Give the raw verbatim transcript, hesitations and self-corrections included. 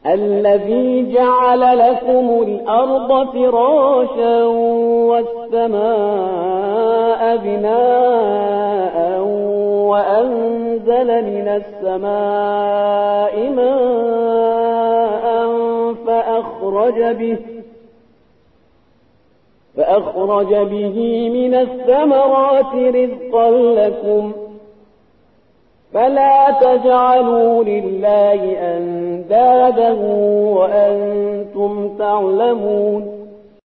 الذي جعل لكم الأرض فراشا والسماء بناء وأنزل من السماء ماء فأخرج به فأخرج به من الثمرات رزقا لكم فلا تجعلوا لله أندادا وأنتم تعلمون